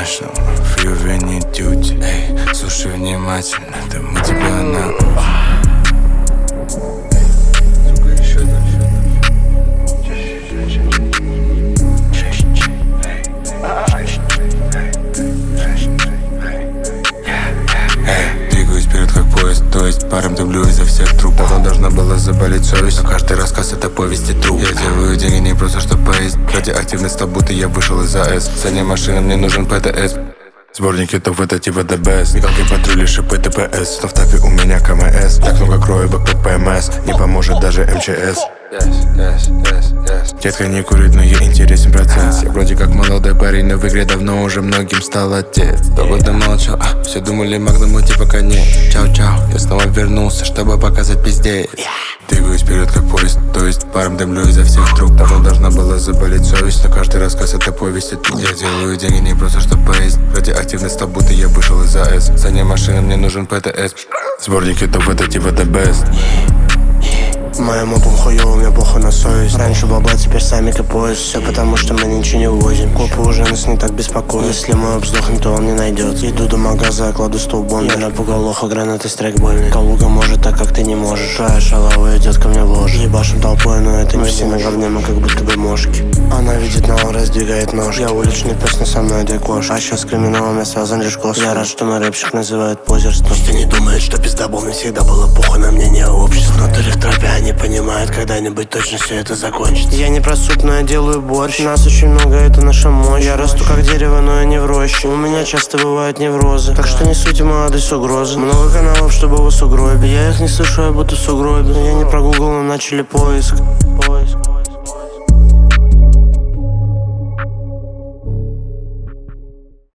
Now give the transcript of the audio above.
нашем фриве не дють. Эй, слушай внимательно, да мы тебя на... Двигаюсь вперед как поезд, то есть паром дублю изо всех труп. Давно должна была заболеть совесть, но каждый рассказ это повесть и труп. Я делаю деньги не просто чтобы поесть. Радиоактивность, стал будто я вышел из АЭС. Задняя машина, мне нужен ПТС. Сборник хитов, это типа the best. Мигалки, патрули, шипы, ТПС. Но в тапе у меня КМС. Так много кроек, как ПМС. Не поможет даже МЧС. Детка не курит, но ей интересен процесс. Я вроде как молодой парень, но в игре давно уже многим стал отец. Долго молчал, все думали Магнуму типа конец. Чау-чау, я снова вернулся, чтобы показать пиздец. Двигаюсь вперед как поезд, то есть паром дымлю изо всех труб. Давно должна была заболеть совесть, но каждый рассказ это повесть и труп. Я делаю деньги не просто чтобы поесть. Радиоактивность, стал будто я вышел из АЭС. Задняя машина, мне нужен ПТС. Сборник хитов, это типа the best. Моему хуёво, у меня похуй на совесть. Раньше бабла, теперь самик и поезд. Все потому, что мы ничего не возим. Копы уже нас не так беспокоят. Если мой обздохнет, то он не найдет. Иду до магаза, кладу столбом. Я напугал лоха, гранаты, страйкбольный. Калуга может так, как ты не можешь. Твоя шалава идет ко мне в ложь. Ебашим толпой, но это не все на говне, мы как будто бы мошки. Она видит, но он раздвигает нож. Я уличный пес, но со мной две кошки. А сейчас криминалом я связан лишь кос. Я рад, что мой рэпщик называют позерством. Пусть они думают, что пиздобол, мне всегда было похуй на мнение общества. Внутри в тропе они понимают, когда-нибудь точно все это закончится. Я не про суп, но я делаю борщ. Нас очень много, это наша мощь. Я расту как дерево, но я не в роще. У меня часто бывают неврозы, так что не суть мой адрес угрозы. Много каналов, чтобы его сугробе. Я их не слышу, я будто в сугробе. Я не про Google, но начали поиск.